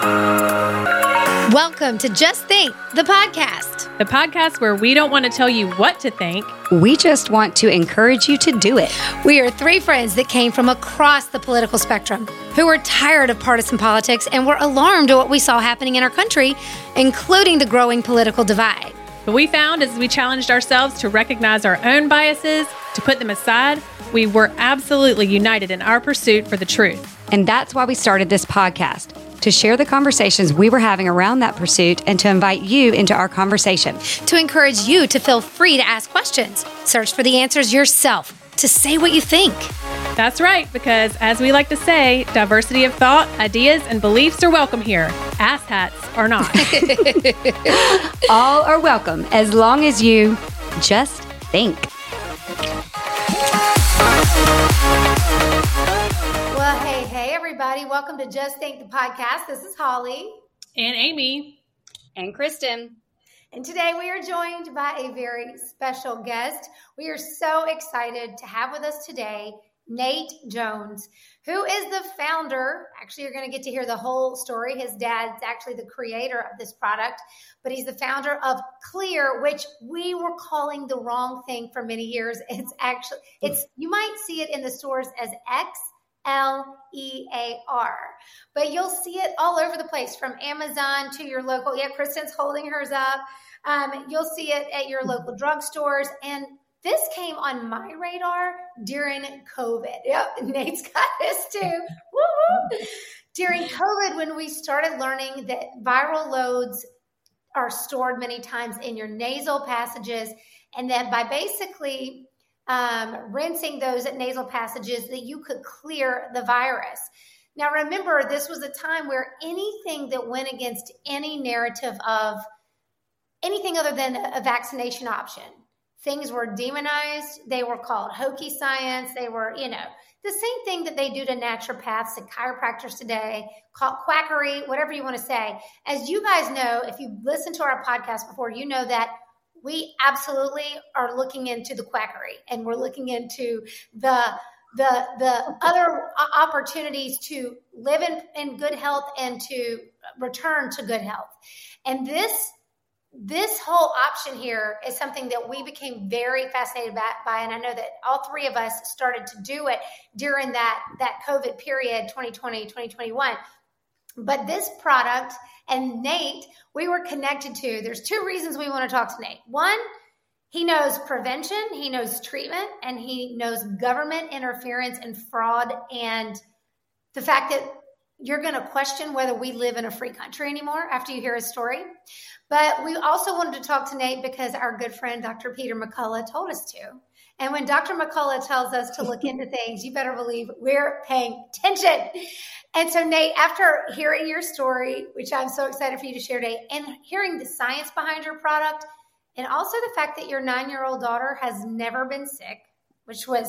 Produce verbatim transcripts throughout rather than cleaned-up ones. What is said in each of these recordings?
Welcome to Just Think, the podcast. The podcast where we don't want to tell you what to think. We just want to encourage you to do it. We are three friends that came from across the political spectrum, who were tired of partisan politics and were alarmed at what we saw happening in our country, including the growing political divide. What we found as we challenged ourselves to recognize our own biases, to put them aside, we were absolutely united in our pursuit for the truth. And that's why we started this podcast, to share the conversations we were having around that pursuit and to invite you into our conversation. To encourage you to feel free to ask questions, search for the answers yourself, to say what you think. That's right, because as we like to say, diversity of thought, ideas, and beliefs are welcome here. Asshats are not. All are welcome as long as you just think. Well, hey, hey, everybody. Welcome to Just Think, the podcast. This is Holly. And Amy. And Kristen. And today we are joined by a very special guest. We are so excited to have with us today Nate Jones, who is the founder. Actually, you're going to get to hear the whole story. His dad's actually the creator of this product, but he's the founder of Clear, which we were calling the wrong thing for many years. It's actually, it's you might see it in the stores as X L E A R, but you'll see it all over the place, from Amazon to your local. Yeah, Kristen's holding hers up. Um, you'll see it at your local drugstores, and this came on my radar during COVID. Yep, Nate's got this too. Woo-hoo. During COVID, when we started learning that viral loads are stored many times in your nasal passages, and that by basically um, rinsing those nasal passages, that you could clear the virus. Now, remember, this was a time where anything that went against any narrative of anything other than a vaccination option, things were demonized. They were called hokey science. They were, you know, the same thing that they do to naturopaths and chiropractors today, called quackery, whatever you want to say. As you guys know, if you've listened to our podcast before, you know that we absolutely are looking into the quackery, and we're looking into the the the other opportunities to live in, in good health and to return to good health. And this This whole option here is something that we became very fascinated by, and I know that all three of us started to do it during that, that COVID period, twenty twenty, twenty twenty-one. But this product and Nate, we were connected to. There's two reasons we want to talk to Nate. One, he knows prevention, he knows treatment, and he knows government interference and fraud, and the fact that you're going to question whether we live in a free country anymore after you hear his story. But we also wanted to talk to Nate because our good friend, Doctor Peter McCullough, told us to. And when Doctor McCullough tells us to look into things, you better believe we're paying attention. And so, Nate, after hearing your story, which I'm so excited for you to share today, and hearing the science behind your product, and also the fact that your nine-year-old daughter has never been sick, which was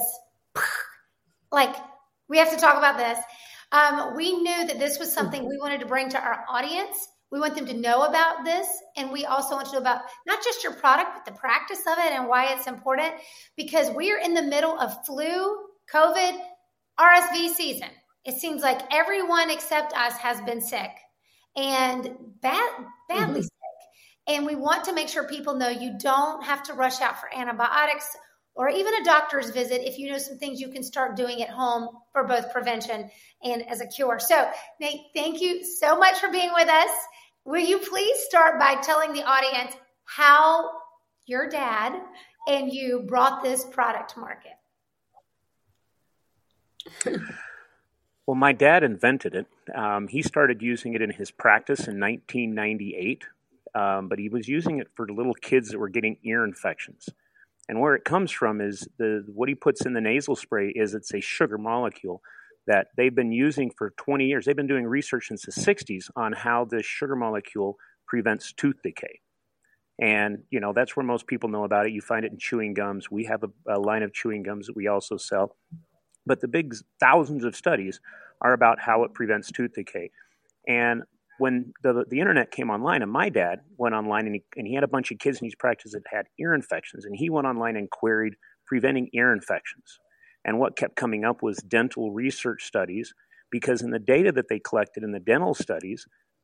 like, we have to talk about this. Um, we knew that this was something we wanted to bring to our audience. We want them to know about this. And we also want to know about not just your product, but the practice of it and why it's important, because we are in the middle of flu, COVID, R S V season. It seems like everyone except us has been sick, and bad, badly mm-hmm. sick. And we want to make sure people know you don't have to rush out for antibiotics or even a doctor's visit if you know some things you can start doing at home for both prevention and as a cure. So, Nate, thank you so much for being with us. Will you please start by telling the audience how your dad and you brought this product to market? Well, my dad invented it. Um, he started using it in his practice in nineteen ninety-eight, um, but he was using it for little kids that were getting ear infections. And where it comes from is the what he puts in the nasal spray is it's a sugar molecule that they've been using for twenty years. They've been doing research since the sixties on how this sugar molecule prevents tooth decay. And, you know, that's where most people know about it. You find it in chewing gums. We have a, a line of chewing gums that we also sell. But the big thousands of studies are about how it prevents tooth decay. And when the the internet came online, and my dad went online, and he, and he had a bunch of kids in his practice that had ear infections, and he went online and queried preventing ear infections. And what kept coming up was dental research studies, because in the data that they collected in the dental studies,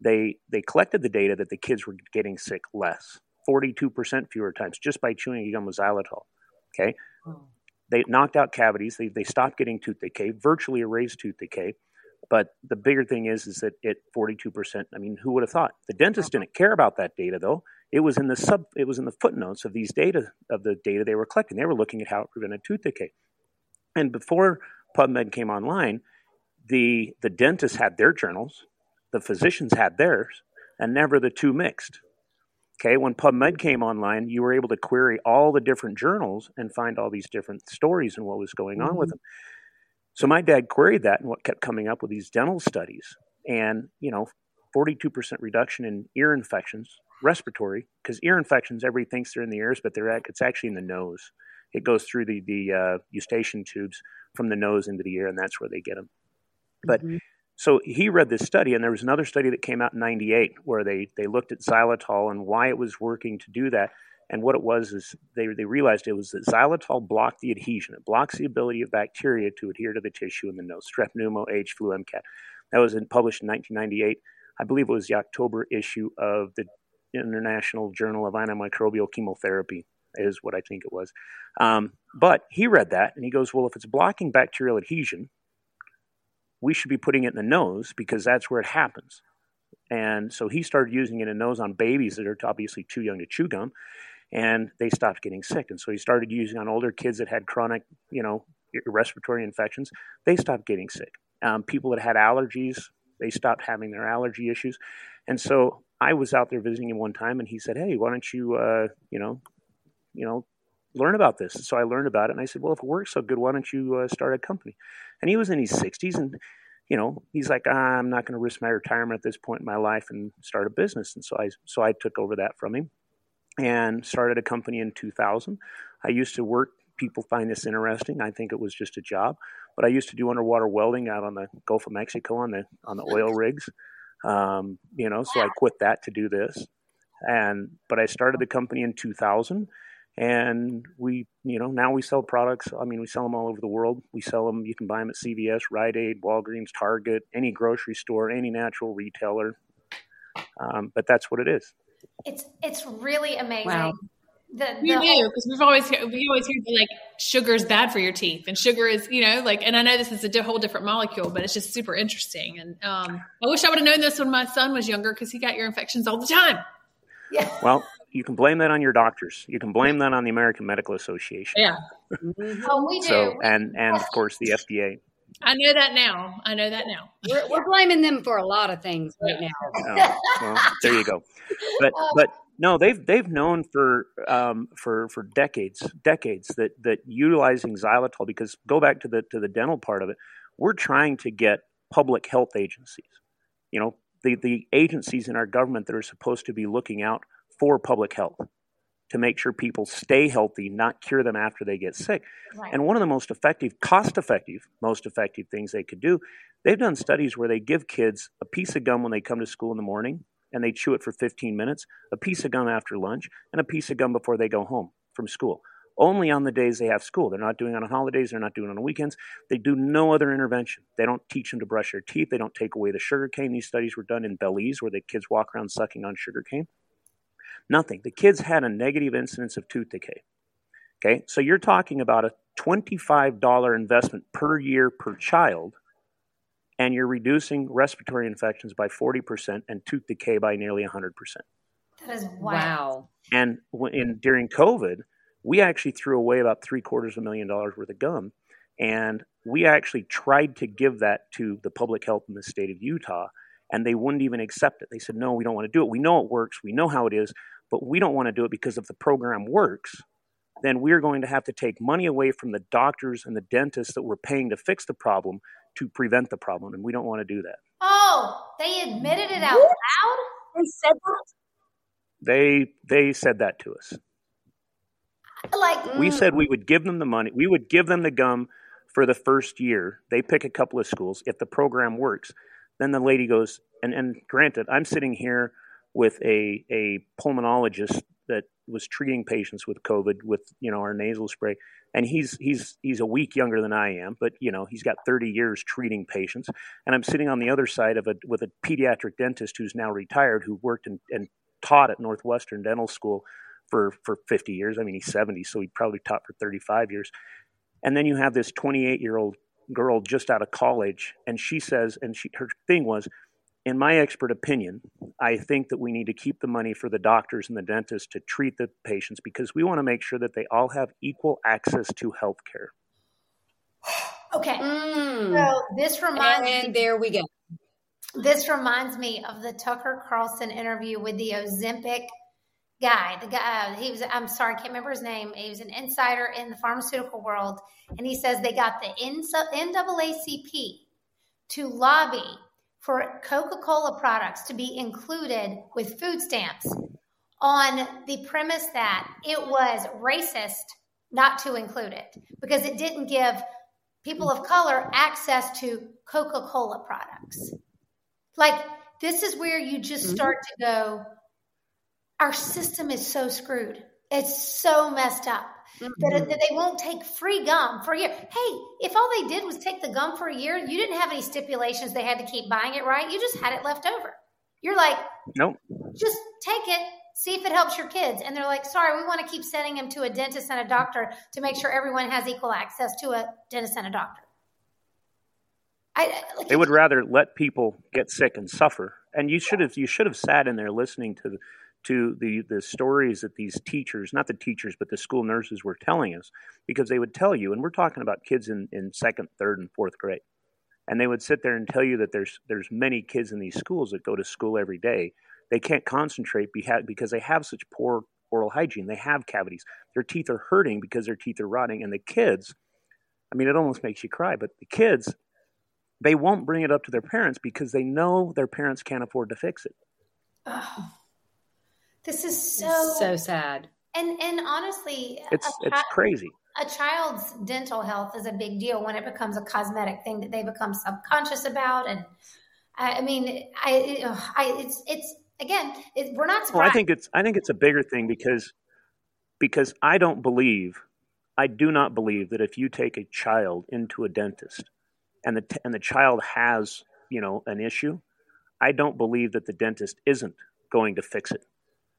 they they collected the data that the kids were getting sick less, forty-two percent fewer times, just by chewing a gum with xylitol. Okay, oh. They knocked out cavities. They they stopped getting tooth decay, virtually erased tooth decay. But the bigger thing is, is that it forty-two percent. I mean, who would have thought? The dentist didn't care about that data, though. It was in the sub. It was in the footnotes of these data of the data they were collecting. They were looking at how it prevented tooth decay. And before PubMed came online, the the dentists had their journals, the physicians had theirs, and never the two mixed. Okay, when PubMed came online, you were able to query all the different journals and find all these different stories and what was going mm-hmm. on with them. So my dad queried that, and what kept coming up with these dental studies, and you know, forty-two percent reduction in ear infections, respiratory, because ear infections, everybody thinks they're in the ears, but they're it's actually in the nose. It goes through the the uh, eustachian tubes from the nose into the ear, and that's where they get them. But mm-hmm. so he read this study, and there was another study that came out in ninety-eight where they they looked at xylitol and why it was working to do that. And what it was is they they realized it was that xylitol blocked the adhesion. It blocks the ability of bacteria to adhere to the tissue in the nose. Strep pneumo, H, flu, MCAT. That was in, published in nineteen ninety-eight. I believe it was the October issue of the International Journal of Antimicrobial Chemotherapy is what I think it was. Um, but he read that, and he goes, well, if it's blocking bacterial adhesion, we should be putting it in the nose because that's where it happens. And so he started using it in the nose on babies that are obviously too young to chew gum, and they stopped getting sick. And so he started using on older kids that had chronic, you know, respiratory infections. They stopped getting sick. Um, people that had allergies, they stopped having their allergy issues. And so I was out there visiting him one time, and he said, hey, why don't you, uh, you know, you know, learn about this? And so I learned about it, and I said, well, if it works so good, why don't you uh, start a company? And he was in his sixties, and you know, he's like, ah, I'm not going to risk my retirement at this point in my life and start a business. And so I, so I took over that from him and started a company in two thousand. I used to work. People find this interesting. I think it was just a job, but I used to do underwater welding out on the Gulf of Mexico on the on the oil rigs. Um, you know, so I quit that to do this. And but I started the company in two thousand. And we, you know, now we sell products. I mean, we sell them all over the world. We sell them. You can buy them at C V S, Rite Aid, Walgreens, Target, any grocery store, any natural retailer. Um, but that's what it is. It's it's really amazing. Wow. The, the we do, because we've always we always hear that, like, sugar is bad for your teeth, and sugar is, you know, like, and I know this is a di- whole different molecule, but it's just super interesting. And um, I wish I would have known this when my son was younger, because he got ear infections all the time. Yeah. Well, you can blame that on your doctors. You can blame that on the American Medical Association. Yeah. Oh, we do. So, and, and of course the F D A. I know that now. I know that now. We're, we're blaming them for a lot of things right now. Oh, well, there you go. But, but no, they've, they've known for, um, for, for decades, decades that, that utilizing xylitol, because go back to the, to the dental part of it, we're trying to get public health agencies, you know, the, the agencies in our government that are supposed to be looking out for public health to make sure people stay healthy, not cure them after they get sick. Right. And one of the most effective, cost-effective, most effective things they could do, they've done studies where they give kids a piece of gum when they come to school in the morning, and they chew it for fifteen minutes, a piece of gum after lunch, and a piece of gum before they go home from school. Only on the days they have school. They're not doing it on holidays. They're not doing it on the weekends. They do no other intervention. They don't teach them to brush their teeth. They don't take away the sugar cane. These studies were done in Belize, where the kids walk around sucking on sugar cane. Nothing. The kids had a negative incidence of tooth decay. Okay, so you're talking about a twenty-five dollars investment per year per child, and you're reducing respiratory infections by forty percent and tooth decay by nearly one hundred percent. That is wild. Wow. And in, during COVID, we actually threw away about three quarters of a million dollars worth of gum, and we actually tried to give that to the public health in the state of Utah, and they wouldn't even accept it. They said, no, we don't want to do it. We know it works. We know how it is, but we don't want to do it, because if the program works, then we're going to have to take money away from the doctors and the dentists that we're paying to fix the problem to prevent the problem, and we don't want to do that. Oh, they admitted it out loud? They said that? They they said that to us. Like, we said we would give them the money. We would give them the gum for the first year. They pick a couple of schools. If the program works, then the lady goes, and, and granted, I'm sitting here with a, a pulmonologist that was treating patients with COVID with, you know, our nasal spray. And he's he's he's a week younger than I am, but you know he's got thirty years treating patients. And I'm sitting on the other side of a with a pediatric dentist who's now retired, who worked in, and taught at Northwestern Dental School for for fifty years. I mean, he's seventy, so he probably taught for thirty-five years. And then you have this twenty-eight year old girl just out of college, and she says, and she her thing was, in my expert opinion, I think that we need to keep the money for the doctors and the dentists to treat the patients because we want to make sure that they all have equal access to health care. Okay. Mm. So this reminds and me, there we go. This reminds me of the Tucker Carlson interview with the Ozempic guy. The guy, uh, he was, I'm sorry, I can't remember his name. He was an insider in the pharmaceutical world. And he says they got the N double A C P to lobby for Coca-Cola products to be included with food stamps on the premise that it was racist not to include it because it didn't give people of color access to Coca-Cola products. Like, this is where you just start to go, our system is so screwed. It's so messed up. Mm-hmm. That, that they won't take free gum for a year. Hey, if all they did was take the gum for a year, you didn't have any stipulations they had to keep buying it, right? You just had it left over. You're like, nope. Just take it, see if it helps your kids. And they're like, sorry, we want to keep sending them to a dentist and a doctor to make sure everyone has equal access to a dentist and a doctor. I, like, they would rather let people get sick and suffer. And you should have you should have sat in there listening to the to the, the stories that these teachers, not the teachers, but the school nurses were telling us, because they would tell you, and we're talking about kids in, in second, third, and fourth grade, and they would sit there and tell you that there's there's many kids in these schools that go to school every day. They can't concentrate because they have such poor oral hygiene. They have cavities. Their teeth are hurting because their teeth are rotting. And the kids, I mean, it almost makes you cry, but the kids, they won't bring it up to their parents because they know their parents can't afford to fix it. Oh. This is so it's so sad, and and honestly, it's chi- it's crazy. A child's dental health is a big deal when it becomes a cosmetic thing that they become subconscious about. And I, I mean, I, I, it's it's again, it, we're not surprised. Well, I think it's I think it's a bigger thing because because I don't believe, I do not believe that if you take a child into a dentist and the and the child has, you know, an issue, I don't believe that the dentist isn't going to fix it.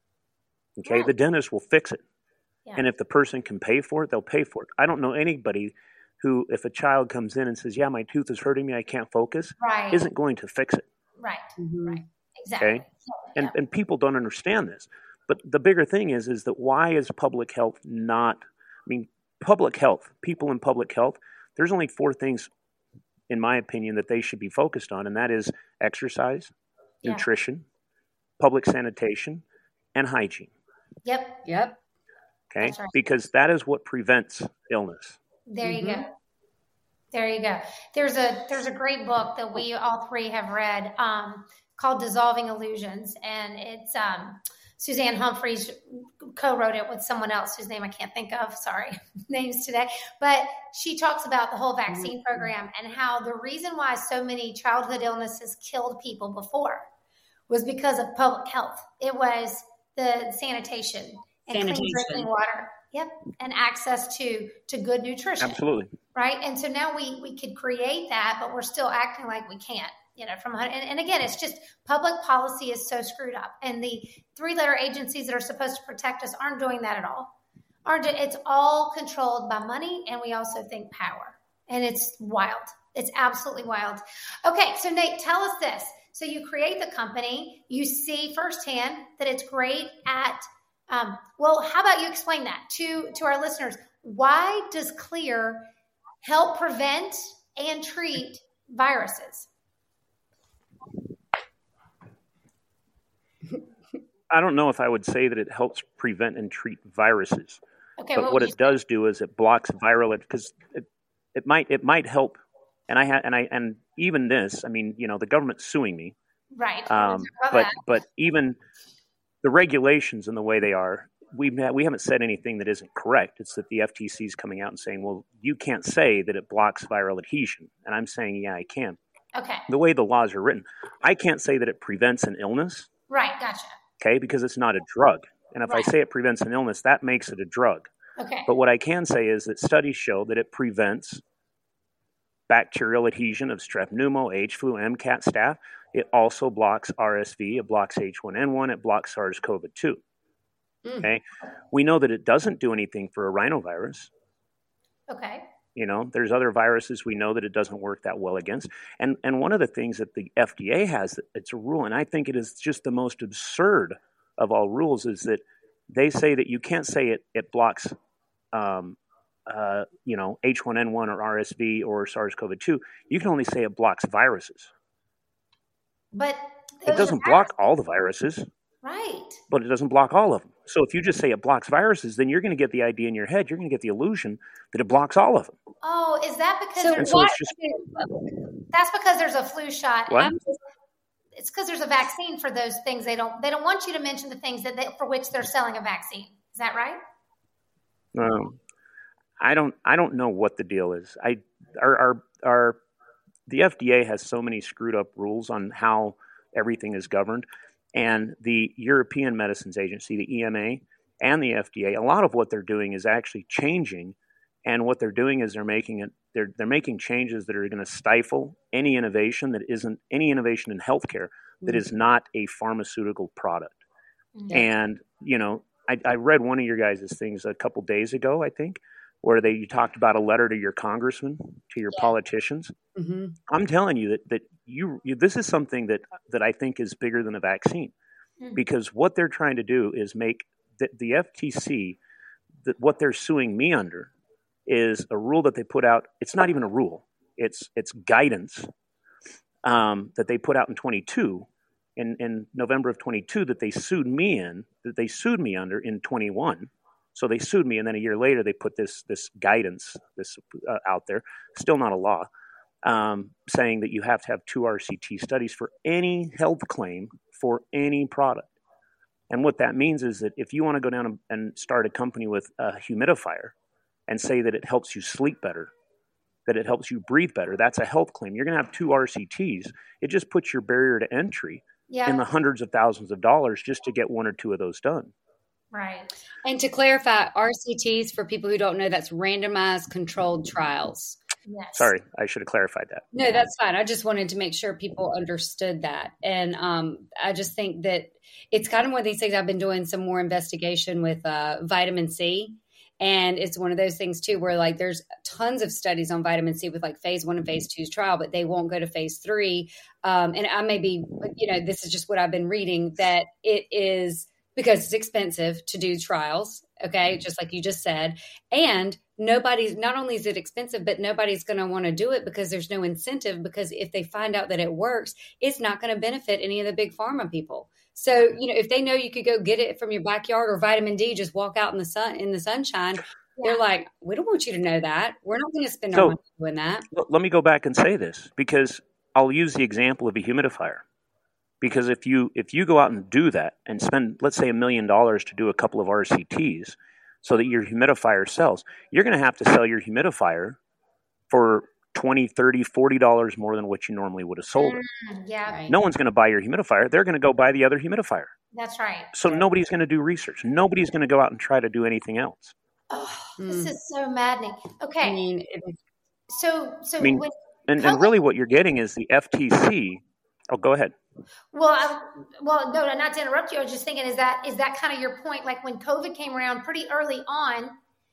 Okay, yeah. The dentist will fix it. Yeah. And if the person can pay for it, they'll pay for it. I don't know anybody who, if a child comes in and says, yeah, my tooth is hurting me, I can't focus, right. isn't going to fix it. Right, mm-hmm. right, exactly. Okay? And, yeah. and people don't understand this. But the bigger thing is, is that why is public health not, I mean, public health, people in public health, there's only four things, in my opinion, that they should be focused on, and that is exercise, yeah. nutrition, public sanitation, and hygiene. Yep. Yep. Okay. Right. Because that is what prevents illness. There you mm-hmm. go. There you go. There's a there's a great book that we all three have read um, called Dissolving Illusions, and it's um, Suzanne Humphreys co-wrote it with someone else whose name I can't think of. Sorry, names today. But she talks about the whole vaccine mm-hmm. program and how the reason why so many childhood illnesses killed people before was because of public health. It was the sanitation and sanitation. clean drinking water. Yep. And access to, to good nutrition. Absolutely. Right. And so now we, we could create that, but we're still acting like we can't, you know, from, and, and again, it's just public policy is so screwed up, and the three letter agencies that are supposed to protect us aren't doing that at all. Aren't It's all controlled by money. And we also think power, and it's wild. It's absolutely wild. Okay. So Nate, tell us this. So you create the company, you see firsthand that it's great at, um, well, how about you explain that to, to our listeners? Why does Xlear help prevent and treat viruses? I don't know if I would say that it helps prevent and treat viruses. Okay, but what, what it does do is it blocks viral, because it, it might it might help. And I had and I and even this, I mean, you know, the government's suing me, right? Um, but that. but even the regulations and the way they are, we've we haven't said anything that isn't correct. It's that the F T C is coming out and saying, well, you can't say that it blocks viral adhesion, and I'm saying, yeah, I can. Okay. The way the laws are written, I can't say that it prevents an illness. Right. Gotcha. Okay, because it's not a drug, and if right. I say it prevents an illness, that makes it a drug. Okay. But what I can say is that studies show that it prevents bacterial adhesion of strep pneumo, H flu, MCAT staph. It also blocks R S V, it blocks H one N one, it blocks SARS-C o V two. Mm. Okay. We know that it doesn't do anything for a rhinovirus. Okay. You know, there's other viruses we know that it doesn't work that well against. And and one of the things that the F D A has, it's a rule, and I think it is just the most absurd of all rules, is that they say that you can't say it, it blocks, um, uh, you know, H one N one or R S V or SARS-C o V two. You can only say it blocks viruses. But it doesn't block all the viruses. Right. But it doesn't block all of them. So if you just say it blocks viruses, then you're going to get the idea in your head. You're going to get the illusion that it blocks all of them. Oh, is that because so there's so it's just, that's because there's a flu shot? What? It's because there's a vaccine for those things. They don't they don't want you to mention the things that they, for which they're selling a vaccine. Is that right? Um, I don't I don't know what the deal is. I our our, our the F D A has so many screwed up rules on how everything is governed. And the European Medicines Agency, the E M A, and the F D A, a lot of what they're doing is actually changing. And what they're doing is they're making it they're they're making changes that are going to stifle any innovation that isn't any innovation in healthcare that is not a pharmaceutical product. Mm-hmm. And you know, I, I read one of your guys' things a couple days ago, I think, where they you talked about a letter to your congressman, to your yeah. politicians. Mm-hmm. I'm telling you that that you, you this is something that that I think is bigger than a vaccine, mm-hmm. because what they're trying to do is make the, the F T C, that what they're suing me under is a rule that they put out. It's not even a rule. It's it's guidance um, that they put out in twenty-two, in, in November of twenty-two, that they sued me in, that they sued me under in twenty-one. So they sued me, and then a year later they put this this guidance this uh, out there, still not a law, um, saying that you have to have two R C T studies for any health claim for any product. And what that means is that if you want to go down and start a company with a humidifier and say that it helps you sleep better, that it helps you breathe better, that's a health claim. You're going to have two R C Ts. It just puts your barrier to entry yeah. in the hundreds of thousands of dollars just to get one or two of those done. Right. And to clarify, R C Ts, for people who don't know, that's randomized controlled trials. Yes. Sorry, I should have clarified that. No, that's fine. I just wanted to make sure people understood that. And um, I just think that it's kind of one of these things. I've been doing some more investigation with uh, vitamin C. And it's one of those things, too, where like there's tons of studies on vitamin C with like phase one and phase two's trial, but they won't go to phase three. Um, and I may be, you know, this is just what I've been reading, that it is because it's expensive to do trials. OK, just like you just said. And nobody's not only is it expensive, but nobody's going to want to do it because there's no incentive, because if they find out that it works, it's not going to benefit any of the big pharma people. So, you know, if they know you could go get it from your backyard, or vitamin D, just walk out in the sun, in the sunshine, yeah. they're like, we don't want you to know that. We're not going to spend so, our money doing that. Let me go back and say this, because I'll use the example of a humidifier. Because if you if you go out and do that and spend, let's say, a million dollars to do a couple of R C Ts so that your humidifier sells, you're going to have to sell your humidifier for twenty, thirty, forty dollars more than what you normally would have sold it. Mm, yeah. Right. No one's going to buy your humidifier. They're going to go buy the other humidifier. That's right. So yeah. nobody's going to do research. Nobody's going to go out and try to do anything else. Oh, mm. This is so maddening. Okay. I mean, so, so I mean, when and, COVID- and really what you're getting is the F T C. Oh, go ahead. Well, I, well, no, not to interrupt you. I was just thinking, is that is that kind of your point? Like when COVID came around pretty early on,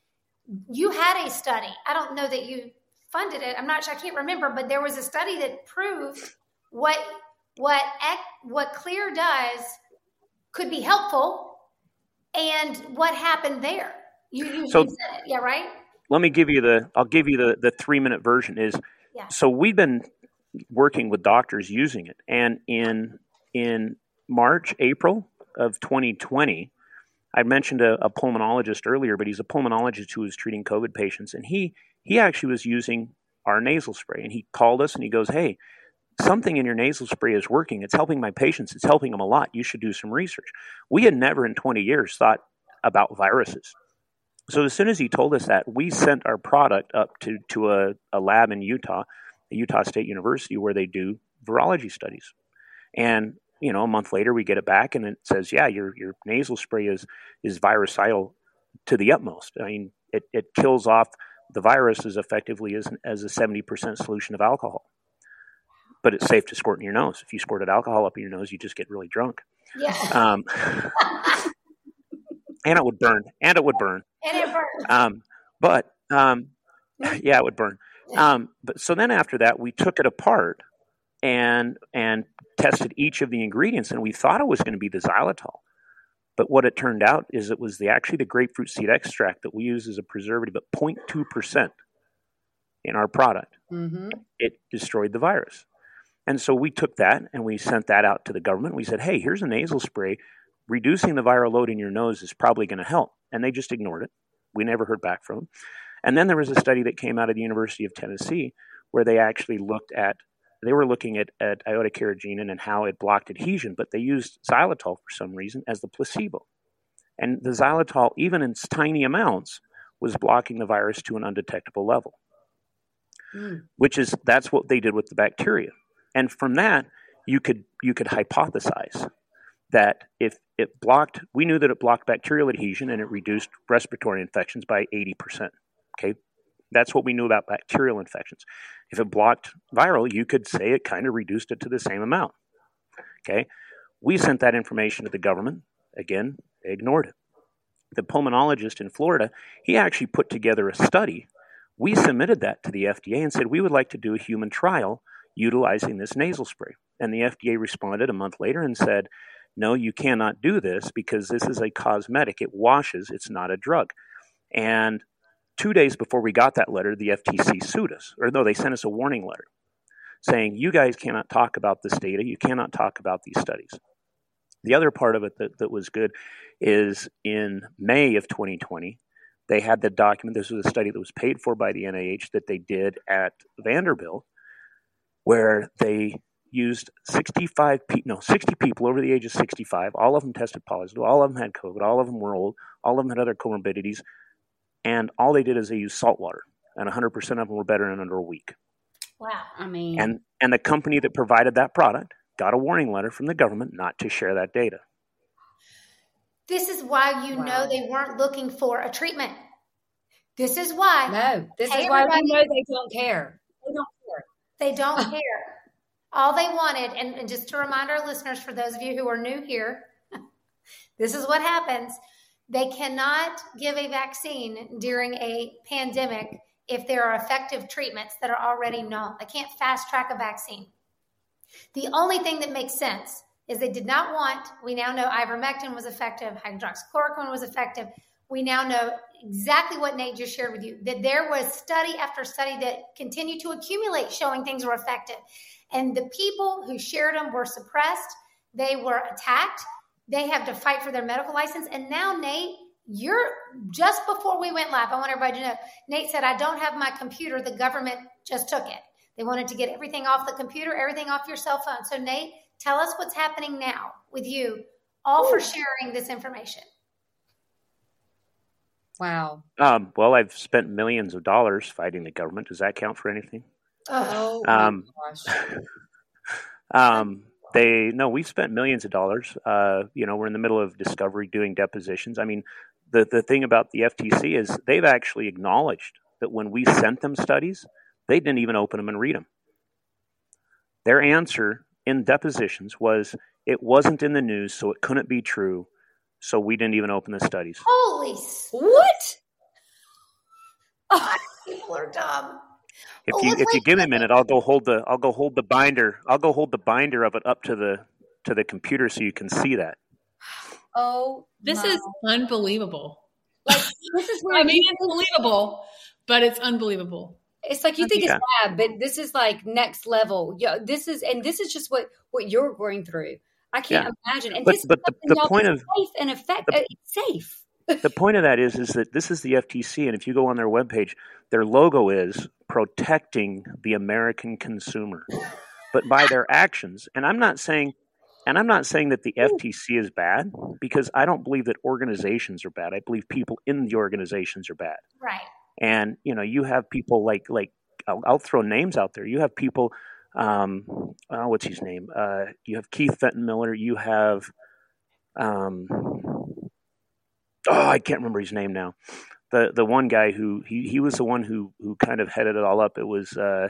you had a study. I don't know that you funded it. I'm not sure. I can't remember, but there was a study that proved what what what Clear does could be helpful, and what happened there. You, you, so, you said it, yeah, right? Let me give you the. I'll give you the the three minute version. Is yeah. So we've been working with doctors using it, and in in March, April of twenty twenty, I mentioned a, a pulmonologist earlier, but he's a pulmonologist who was treating COVID patients, and he he actually was using our nasal spray, and he called us and he goes, "Hey, something in your nasal spray is working. It's helping my patients. It's helping them a lot. You should do some research." We had never in twenty years thought about viruses. So as soon as he told us that, we sent our product up to to a, a lab in Utah, Utah State University, where they do virology studies. And, you know, a month later we get it back and it says, yeah, your your nasal spray is is virucidal to the utmost. I mean, it, it kills off the virus as effectively as, as a seventy percent solution of alcohol. But it's safe to squirt in your nose. If you squirted alcohol up in your nose, you just get really drunk. Yeah. Um, and it would burn. And it would burn. And it burns. Um, but, um, yeah, it would burn. Um, but so then after that, we took it apart and and tested each of the ingredients, and we thought it was going to be the xylitol. But what it turned out is it was the actually the grapefruit seed extract that we use as a preservative at zero point two percent in our product. Mm-hmm. It destroyed the virus. And so we took that and we sent that out to the government. We said, hey, here's a nasal spray. Reducing the viral load in your nose is probably going to help. And they just ignored it. We never heard back from them. And then there was a study that came out of the University of Tennessee where they actually looked at, they were looking at, at iota-carrageenan and how it blocked adhesion, but they used xylitol for some reason as the placebo. And the xylitol, even in tiny amounts, was blocking the virus to an undetectable level, mm. which is, that's what they did with the bacteria. And from that, you could you could hypothesize that if it blocked, we knew that it blocked bacterial adhesion and it reduced respiratory infections by eighty percent. Okay, that's what we knew about bacterial infections. If it blocked viral, you could say it kind of reduced it to the same amount. Okay, we sent that information to the government. Again, they ignored it. The pulmonologist in Florida, he actually put together a study. We submitted that to the F D A and said we would like to do a human trial utilizing this nasal spray. And the F D A responded a month later and said, no, you cannot do this because this is a cosmetic. It washes. It's not a drug. And two days before we got that letter, the F T C sued us. Or no, they sent us a warning letter saying, you guys cannot talk about this data. You cannot talk about these studies. The other part of it that, that was good is in May of twenty twenty, they had the document. This was a study that was paid for by the N I H that they did at Vanderbilt, where they used sixty-five pe- no, sixty people over the age of sixty-five. All of them tested positive. All of them had COVID. All of them were old. All of them had other comorbidities. And all they did is they used salt water. And one hundred percent of them were better in under a week. Wow. I mean, And, and the company that provided that product got a warning letter from the government not to share that data. This is why you Wow. know they weren't looking for a treatment. This is why. no, this Hey, is why we everybody. know they don't care. They don't care. They don't care. All they wanted, and, and just to remind our listeners, for those of you who are new here, this is what happens. They cannot give a vaccine during a pandemic if there are effective treatments that are already known. They can't fast track a vaccine. The only thing that makes sense is they did not want, we now know ivermectin was effective, hydroxychloroquine was effective. We now know exactly what Nate just shared with you, that there was study after study that continued to accumulate showing things were effective. And the people who shared them were suppressed. They were attacked. They have to fight for their medical license. And now, Nate, you're just before we went live, I want everybody to know, Nate said, I don't have my computer. The government just took it. They wanted to get everything off the computer, everything off your cell phone. So, Nate, tell us what's happening now with you, all for sharing this information. Wow. Um, well, I've spent millions of dollars fighting the government. Does that count for anything? Oh, Um, my gosh. Um, they no, we've spent millions of dollars. Uh, you know, we're in the middle of discovery, doing depositions. I mean, the the thing about the F T C is they've actually acknowledged that when we sent them studies, they didn't even open them and read them. Their answer in depositions was it wasn't in the news, so it couldn't be true. So we didn't even open the studies. Holy s- What? God, people are dumb. If Well, you let's if you like- give me a minute, I'll go hold the I'll go hold the binder. I'll go hold the binder of it up to the to the computer so you can see that. Oh, This my. is unbelievable. like this is where I mean, you- it's believable, but it's unbelievable. it's like you think Yeah. it's bad, but this is like next level. Yeah, this is and this is just what what you're going through. I can't Yeah. imagine. And But- this but is the- something the y'all point do of- safe and effect. the- it's safe. The point of that is is that this is the F T C, and if you go on their webpage, their logo is protecting the American consumer. But by their actions, and I'm not saying and I'm not saying that the F T C is bad, because I don't believe that organizations are bad. I believe people in the organizations are bad. Right. And you know, you have people like like I'll, I'll throw names out there. You have people, um, oh, what's his name? Uh, you have Keith Fenton Miller. You have, um, oh, I can't remember his name now. The the one guy who he, he was the one who who kind of headed it all up. It was uh,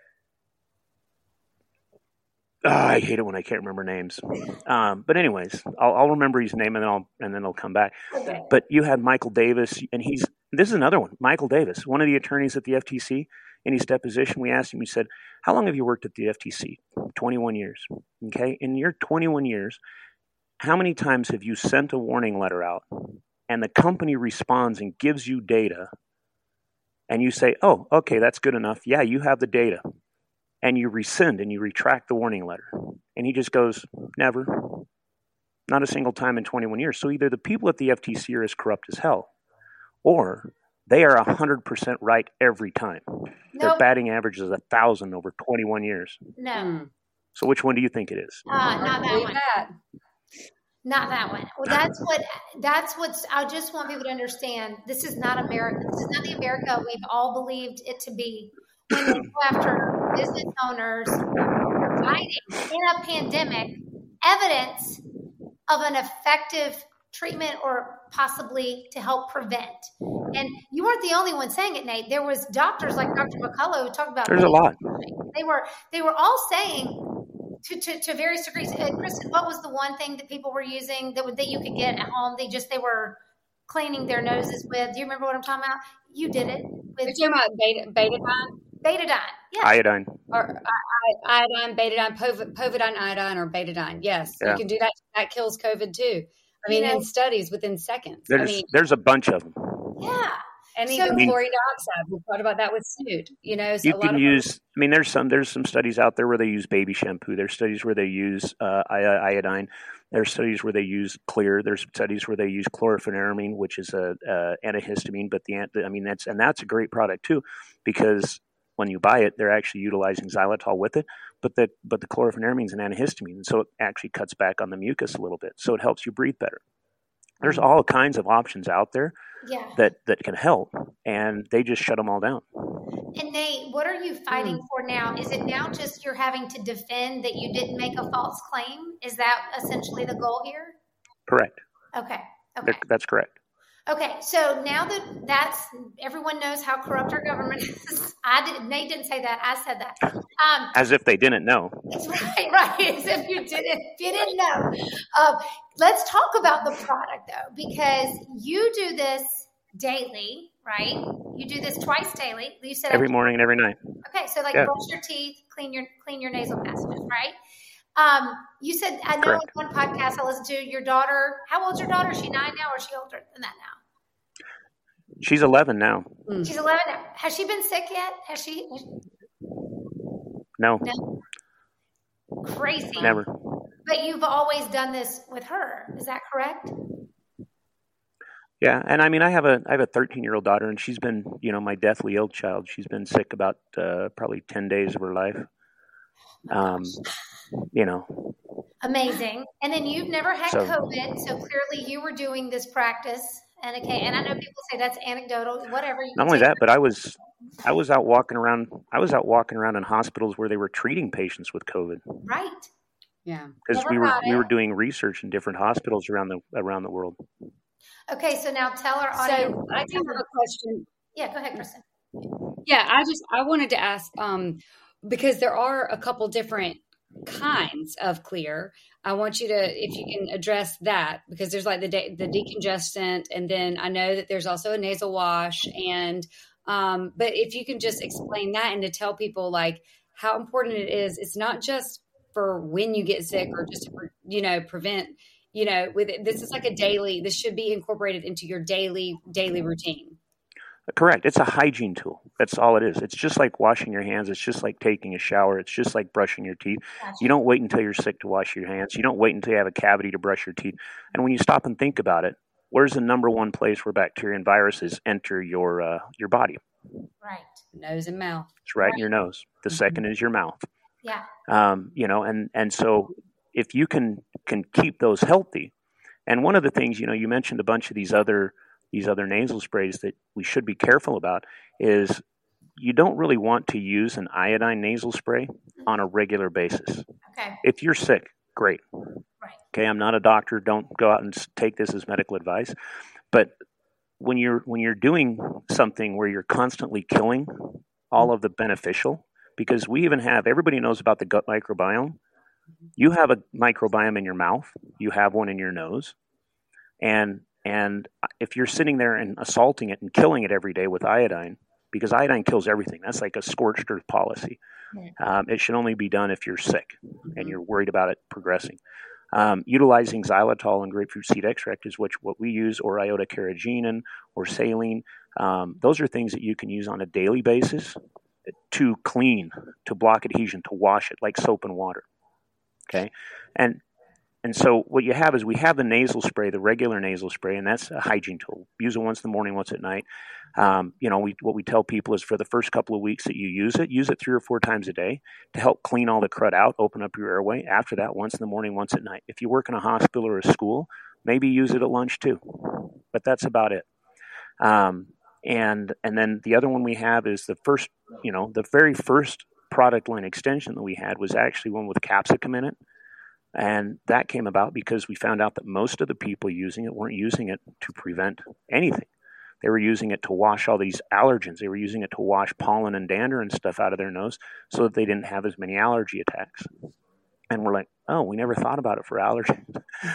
oh, I hate it when I can't remember names. Um, but anyways, I'll, I'll remember his name and then I'll and then I'll come back. Okay. But you had Michael Davis, and he's this is another one. Michael Davis, one of the attorneys at the F T C. In his deposition, we asked him. We said, "How long have you worked at the F T C?" twenty-one years. Okay, in your twenty-one years, how many times have you sent a warning letter out, and the company responds and gives you data, and you say, "Oh, okay, that's good enough. Yeah, you have the data," and you rescind and you retract the warning letter, and he just goes, "Never, not a single time in twenty-one years." So either the people at the F T C are as corrupt as hell, or they are one hundred percent right every time. Their Nope. batting average is one thousand over twenty-one years. No, Mm. So which one do you think it is? uh, not that Believe one. that. Not that one. Well, that's what. That's what's. I just want people to understand. This is not America. This is not the America we've all believed it to be. When they go after business owners providing in a pandemic evidence of an effective treatment or possibly to help prevent. And you weren't the only one saying it, Nate. There was doctors like Doctor McCullough who talked about. There's a lot. They were. They were all saying. To, to, to various degrees. Uh, Kristen, what was the one thing that people were using that would, that you could get at home? They just, they were cleaning their noses with. Do you remember what I'm talking about? You did it with You're talking about beta, betadine? betadine. Yeah. Iodine. Or I, I, iodine, betadine, pov- povidone, iodine, or betadine. Yes, Yeah. you can do that. That kills COVID too. I mean, You know- in studies within seconds. There's I mean, there's a bunch of them. yeah. and so- even I mean- chlorine dioxide. We thought about that with Snoot. You know, so You a lot can of use. I mean, there's some there's some studies out there where they use baby shampoo. There's studies where they use uh, iodine. There's studies where they use clear. There's studies where they use chlorpheniramine, which is a, a antihistamine. But the I mean that's and that's a great product too, because when you buy it, they're actually utilizing xylitol with it. But the but the chlorpheniramine is an antihistamine, and so it actually cuts back on the mucus a little bit, so it helps you breathe better. There's all kinds of options out there Yeah. that, that can help, and they just shut them all down. And Nate, what are you fighting for now? Is it now just you're having to defend that you didn't make a false claim? Is that essentially the goal here? Correct. Okay. Okay. That- That's correct. Okay, so now that that's everyone knows how corrupt our government is. I did. Nate didn't say that. I said that. Um, As if they didn't know. it's right, right. As if you didn't, if you didn't know. Um, let's talk about the product though, because you do this daily, right? You do this twice daily. You said Every morning and every night. Okay, so like Yeah. brush your teeth, clean your clean your nasal passages, right? Um, you said I know Correct. in one podcast I listened to your daughter. How old's your daughter? Is she nine now, or is she older than that now? She's eleven now. Mm. She's eleven now. Has she been sick yet? Has she? Has No, No. Crazy. never. But you've always done this with her. Is that correct? Yeah, and I mean, I have a I have a thirteen year old daughter, and she's been, you know, my deathly ill child. She's been sick about uh, probably ten days of her life. Um, you know, Amazing. And then you've never had So- COVID, so clearly you were doing this practice. And okay, and I know people say that's anecdotal, whatever. You not can only take that, but I was I was out walking around. I was out walking around in hospitals where they were treating patients with COVID right. Yeah. because Never we were got we it. were doing research in different hospitals around the around the world. Okay, so now tell our audience. So I do have a question. Yeah, go ahead, Kristen. Yeah, I just I wanted to ask um, because there are a couple different kinds of clear. I want you to, if you can address that, because there's like the de- the decongestant, and then I know that there's also a nasal wash, and um, but if you can just explain that and to tell people like how important it is. It's not just for when you get sick or just to, you know, prevent. You know, with it, this is like a daily. This should be incorporated into your daily daily routine. Correct. It's a hygiene tool. That's all it is. It's just like washing your hands. It's just like taking a shower. It's just like brushing your teeth. Gotcha. You don't wait until you're sick to wash your hands. You don't wait until you have a cavity to brush your teeth. And when you stop and think about it, where's the number one place where bacteria and viruses enter your uh, your body? Right. Nose and mouth. It's right in your nose. The second is your mouth. Yeah. Um, you know, and and so if you can can keep those healthy, and one of the things, you know, you mentioned a bunch of these other these other nasal sprays that we should be careful about is you don't really want to use an iodine nasal spray on a regular basis. Okay. If you're sick, great. Right. Okay, I'm not a doctor. Don't go out and s- take this as medical advice. But when you're when you're doing something where you're constantly killing all of the beneficial, because we even have, everybody knows about the gut microbiome. You have a microbiome in your mouth. You have one in your nose. And and if you're sitting there and assaulting it and killing it every day with iodine, because iodine kills everything. That's like a scorched earth policy. Right. Um, it should only be done if you're sick and you're worried about it progressing. Um, utilizing xylitol and grapefruit seed extract is what, what we use, or iota carrageenan or saline. Um, those are things that you can use on a daily basis to clean, to block adhesion, to wash it like soap and water. Okay. And And so what you have is we have the nasal spray, the regular nasal spray, and that's a hygiene tool. Use it once in the morning, once at night. Um, you know, we, what we tell people is for the first couple of weeks that you use it, use it three or four times a day to help clean all the crud out, open up your airway. After that, once in the morning, once at night. If you work in a hospital or a school, maybe use it at lunch too. But that's about it. Um, and and then the other one we have is the first, you know, the very first product line extension that we had was actually one with capsicum in it. And that came about because we found out that most of the people using it weren't using it to prevent anything. They were using it to wash all these allergens. They were using it to wash pollen and dander and stuff out of their nose so that they didn't have as many allergy attacks. And we're like, oh, we never thought about it for allergens.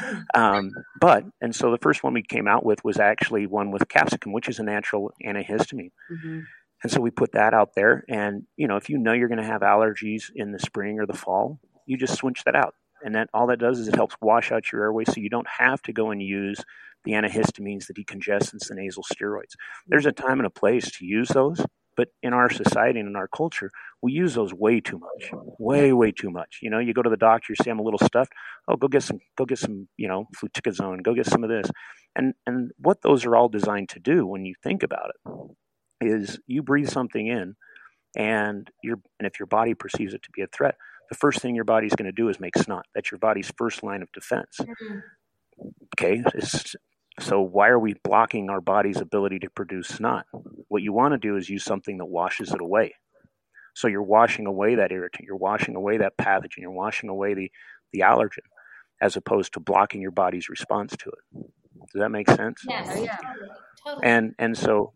um, but, and so the first one we came out with was actually one with capsicum, which is a natural antihistamine. Mm-hmm. And so we put that out there. And, you know, if you know you're going to have allergies in the spring or the fall, you just switch that out. And that all that does is it helps wash out your airway so you don't have to go and use the antihistamines, the decongestants, the nasal steroids. There's a time and a place to use those, but in our society and in our culture, we use those way too much, way, way too much. You know, you go to the doctor, you say, I'm a little stuffed. Oh, go get some, go get some, you know, fluticasone, go get some of this. And, and what those are all designed to do when you think about it is you breathe something in and you're, and if your body perceives it to be a threat, the first thing your body's going to do is make snot. That's your body's first line of defense. Mm-hmm. Okay, it's, so why are we blocking our body's ability to produce snot? What you want to do is use something that washes it away. So you're washing away that irritant, you're washing away that pathogen, you're washing away the, the allergen, as opposed to blocking your body's response to it. Does that make sense? Yes, yeah, totally. totally. And and so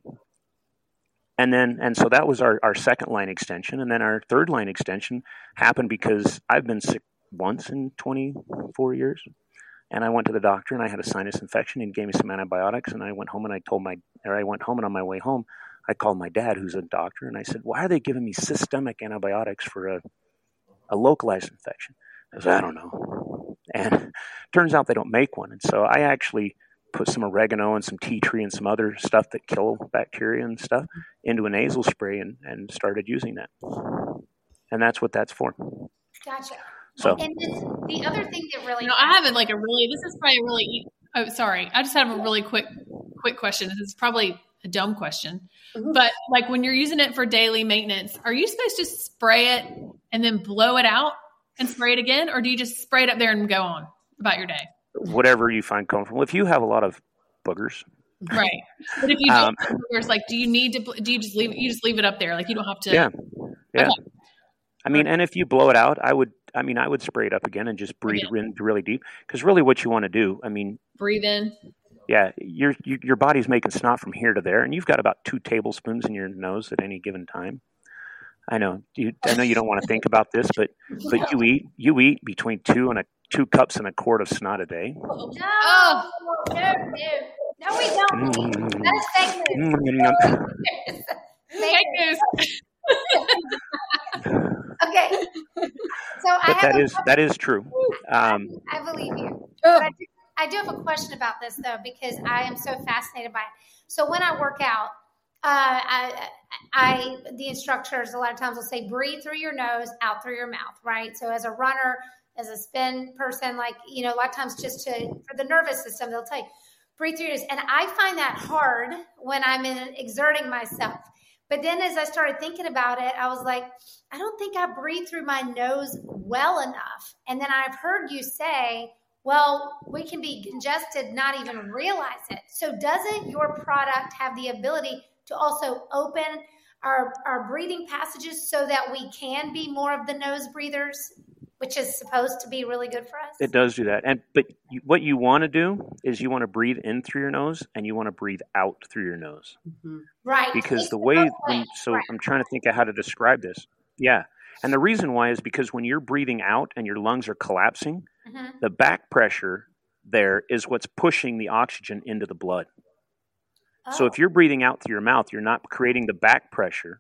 And then, and so that was our, our second line extension. And then our third line extension happened because I've been sick once in twenty-four years. And I went to the doctor and I had a sinus infection and he gave me some antibiotics. And I went home and I told my, or I went home and on my way home, I called my dad, who's a doctor. And I said, why are they giving me systemic antibiotics for a, a localized infection? I said, I don't know. And turns out they don't make one. And so I actually put some oregano and some tea tree and some other stuff that kill bacteria and stuff into a nasal spray and, and started using that. And that's what that's for. Gotcha. So, and this, the other thing that really, you know, I haven't like a really, this is probably a really, oh, sorry. I just have a really quick, quick question. This is probably a dumb question, mm-hmm. but like when you're using it for daily maintenance, are you supposed to spray it and then blow it out and spray it again? Or do you just spray it up there and go on about your day? Whatever you find comfortable. If you have a lot of boogers, right? But if you don't um, have boogers, like, do you need to? Do you just leave? You just leave it up there, like you don't have to. Yeah, yeah. Okay. I mean, and if you blow it out, I would. I mean, I would spray it up again and just breathe again. in really deep. Because really, what you want to do, I mean, breathe in. Yeah, your your body's making snot from here to there, and you've got about two tablespoons in your nose at any given time. I know. You, I know you don't want to think about this, but but you eat you eat between two and a two cups and a quart of snot a day. No, oh. no, no, no, we don't. Mm. That is fake news. Mm. Fake news. Okay. So I but have that a, is that is true. Um, I believe you. But I do, I do have a question about this though, because I am so fascinated by it. So when I work out, uh, I, I the instructors a lot of times will say breathe through your nose, out through your mouth, right? So as a runner, as a spin person, like, you know, a lot of times just to, for the nervous system, they'll tell you, breathe through your nose. And I find that hard when I'm in exerting myself. But then as I started thinking about it, I was like, I don't think I breathe through my nose well enough. And then I've heard you say, well, we can be congested, not even realize it. So doesn't your product have the ability to also open our, our breathing passages so that we can be more of the nose breathers? which is supposed to be really good for us. It does do that. And but you, what you want to do is you want to breathe in through your nose and you want to breathe out through your nose. Mm-hmm. Right. Because it's the way, when, right. so right. I'm trying to think of how to describe this. Yeah. And the reason why is because when you're breathing out and your lungs are collapsing, mm-hmm. the back pressure there is what's pushing the oxygen into the blood. Oh. So if you're breathing out through your mouth, you're not creating the back pressure.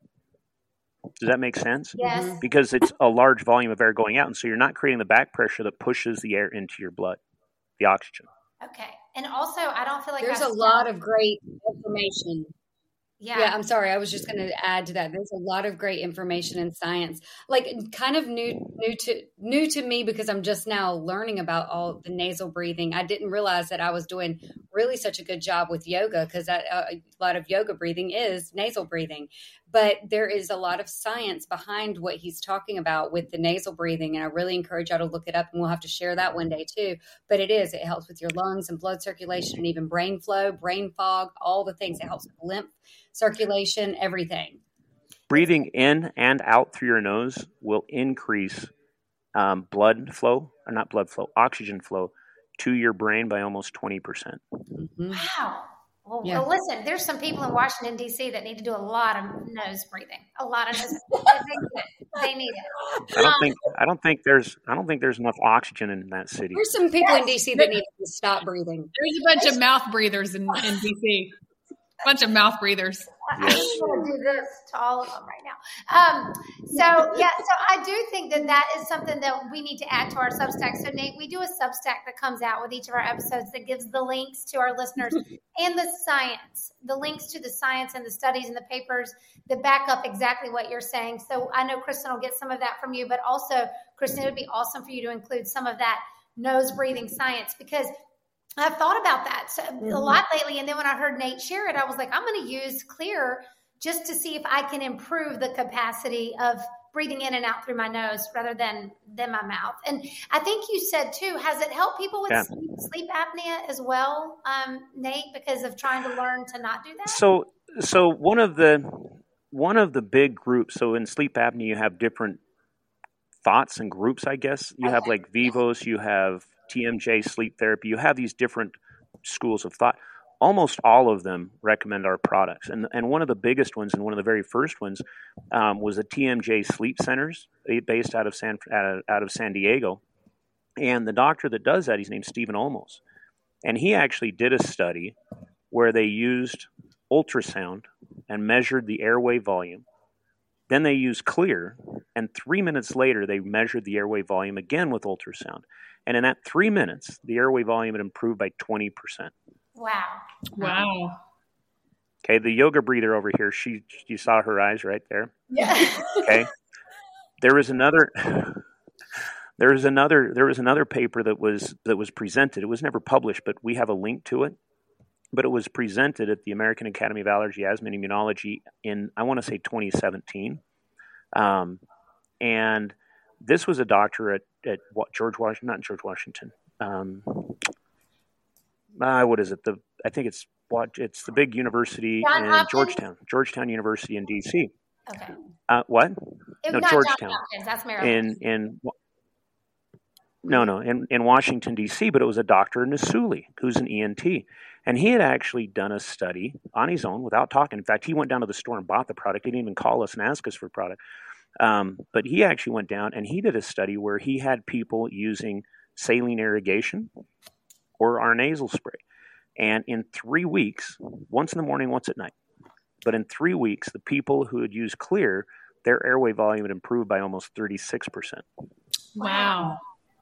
Does that make sense? Yes. Because it's a large volume of air going out. And so you're not creating the back pressure that pushes the air into your blood, the oxygen. Okay. And also, I don't feel like there's I a lot of great information. Yeah. Yeah, I'm sorry. I was just going to add to that. There's a lot of great information in science, like kind of new, new to new to me because I'm just now learning about all the nasal breathing. I didn't realize that I was doing really such a good job with yoga because uh, a lot of yoga breathing is nasal breathing. But there is a lot of science behind what he's talking about with the nasal breathing, and I really encourage y'all to look it up. And we'll have to share that one day too. But it is. It helps with your lungs and blood circulation, and even brain flow, brain fog, all the things. It helps with lymph circulation, everything. Breathing in and out through your nose will increase um, blood flow, or not blood flow, oxygen flow to your brain by almost twenty percent. Mm-hmm. Wow. Well, Yeah. well, listen, there's some people in Washington, D C that need to do a lot of nose breathing. A lot of nose. they, need it. they need it. I don't Um, think I don't think there's I don't think there's enough oxygen in that city. There's some people in D C that need to stop breathing. There's a bunch of mouth breathers in, in D C. Bunch of mouth breathers. I just want to do this to all of them right now. Um, so, yeah, so I do think that that is something that we need to add to our Substack. So, Nate, we do a Substack that comes out with each of our episodes that gives the links to our listeners and the science, the links to the science and the studies and the papers that back up exactly what you're saying. So I know Kristen will get some of that from you, but also, Kristen, it would be awesome for you to include some of that nose breathing science because I've thought about that so, mm-hmm. a lot lately. And then when I heard Nate share it, I was like, I'm going to use Clear just to see if I can improve the capacity of breathing in and out through my nose rather than, than my mouth. And I think you said too, has it helped people with Yeah. sleep, sleep apnea as well, um, Nate, because of trying to learn to not do that? So, so one of the one of the big groups. So in sleep apnea, you have different thoughts and groups. I guess you Okay. have like Vivos, you have T M J sleep therapy. You have these different schools of thought. Almost all of them recommend our products. And and one of the biggest ones and one of the very first ones um, was the T M J Sleep Centers based out of San out of, out of San Diego. And the doctor that does that, he's named Stephen Olmos. And he actually did a study where they used ultrasound and measured the airway volume. Then they used Clear, and three minutes later, they measured the airway volume again with ultrasound. And in that three minutes, the airway volume had improved by twenty percent. Wow. Wow. Okay, the yoga breather over here, she you saw her eyes right there. Yeah. Okay. There was another there was another there was another paper that was that was presented. It was never published, but we have a link to it. But it was presented at the American Academy of Allergy, Asthma, and Immunology in, I want to say, twenty seventeen. Um, and this was a doctor at, at George Washington, not George Washington. Um, uh, what is it? The I think it's what it's the big university John in Hopkins? Georgetown, Georgetown University in D C. Okay. Uh, what? It, No, not Georgetown. John Hopkins, that's Maryland. In in no no in, in Washington D C, but it was a doctor Nasuli who's an E N T, and he had actually done a study on his own without talking. In fact, he went down to the store and bought the product. He didn't even call us and ask us for product. Um, but he actually went down and he did a study where he had people using saline irrigation or our nasal spray, and in three weeks, once in the morning, once at night, but in three weeks, the people who had used Clear, their airway volume had improved by almost thirty-six percent. Wow.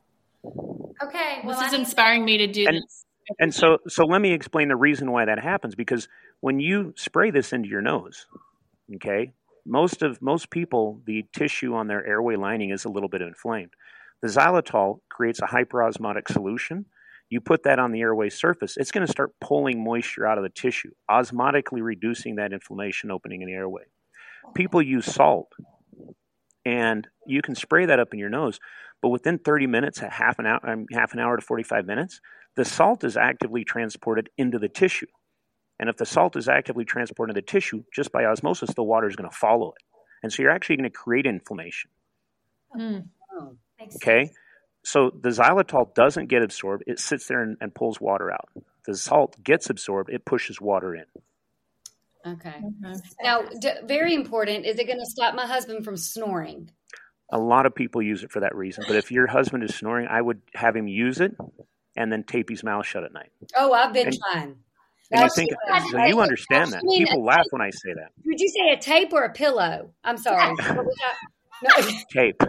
Okay. Well, This is I need- inspiring me to do And- this. And so, so let me explain the reason why that happens. Because when you spray this into your nose, okay, most of most people, the tissue on their airway lining is a little bit inflamed. The xylitol creates a hyperosmotic solution. You put that on the airway surface, it's going to start pulling moisture out of the tissue, osmotically reducing that inflammation opening in the airway. People use salt, and you can spray that up in your nose, but within thirty minutes, a half an hour, um, half an hour to forty-five minutes, the salt is actively transported into the tissue. And if the salt is actively transported into the tissue, just by osmosis, the water is going to follow it. And so you're actually going to create inflammation. Mm. Oh. Makes Okay. sense. So the xylitol doesn't get absorbed. It sits there and, and pulls water out. The salt gets absorbed. It pushes water in. Okay. Mhm. Now, d- very important. Is it going to stop my husband from snoring? A lot of people use it for that reason. But if your husband is snoring, I would have him use it and then tape his mouth shut at night. Oh, I've been And- trying. And you That's- think, that's- so you understand that. I mean, People laugh when I say that. Would you say a tape or a pillow? I'm sorry. What was that? No, Tape.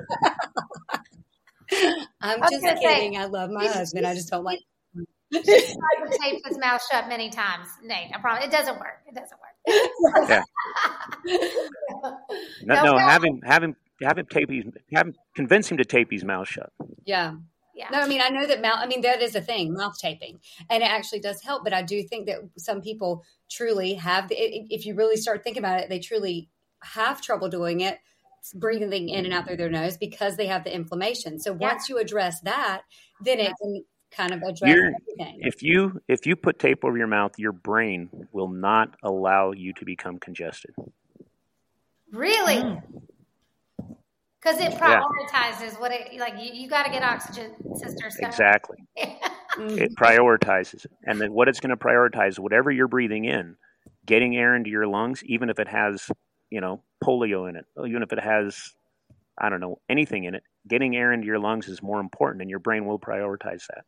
I'm I was just gonna say, kidding. I love my he's- husband. I just don't like. I've taped his mouth shut many times, Nate. I promise. It doesn't work. It doesn't work. Yeah. No, No, no, no. have him, have him, have him tape his, have him, convince him to tape his mouth shut. Yeah. Yeah. No, I mean, I know that mouth, I mean, that is a thing, mouth taping, and it actually does help. But I do think that some people truly have, the, if you really start thinking about it, they truly have trouble doing it, breathing in and out through their nose because they have the inflammation. So Yeah. once you address that, then it can kind of address You're- everything. If you, if you put tape over your mouth, your brain will not allow you to become congested. Really? Mm. Because it Yeah. prioritizes what it like. You, you got to get oxygen, sister. So. Exactly. Mhm. It prioritizes it. And then what it's going to prioritize, whatever you're breathing in, getting air into your lungs, even if it has, you know, polio in it, even if it has, I don't know, anything in it, getting air into your lungs is more important, and your brain will prioritize that.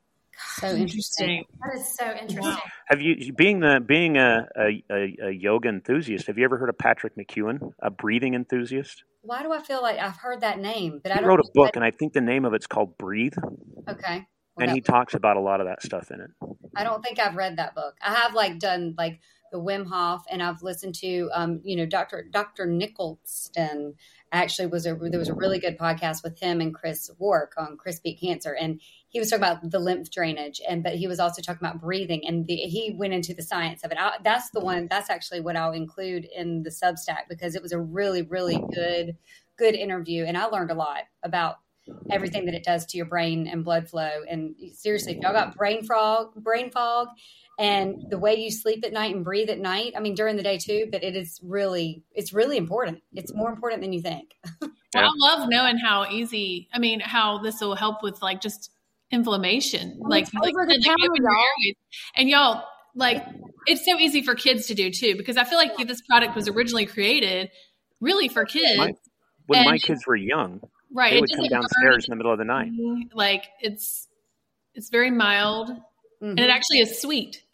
So interesting. That is so interesting. Wow. Have you, being the being a, a, a, a yoga enthusiast, have you ever heard of Patrick McEwen, a breathing enthusiast? Why do I feel like I've heard that name, but I He don't wrote a know book, what- and I think the name of it's called Breathe, Okay. Well, and that- he talks about a lot of that stuff in it. I don't think I've read that book. I have like done like the Wim Hof, and I've listened to, um, you know, Doctor Doctor Nicholson actually was a there was a really good podcast with him and Chris Wark on Chris Beat Cancer, and he was talking about the lymph drainage, and but he was also talking about breathing, and the, he went into the science of it. I, that's the one. That's actually what I'll include in the Substack because it was a really really good good interview, and I learned a lot about everything that it does to your brain and blood flow. And seriously, if y'all got brain fog, brain fog, and the way you sleep at night and breathe at night, I mean, during the day too, but it is really, it's really important. It's more important than you think. Well, I love knowing how easy, I mean, how this will help with like just inflammation. Oh, like, it's like, over the like, counter, open your y'all. airways. And y'all, like, it's so easy for kids to do too, because I feel like this product was originally created really for kids. My, when my And- kids were young, right. they It would come doesn't burn downstairs in the middle of the night. anything. Like it's, it's very mild and it actually is sweet.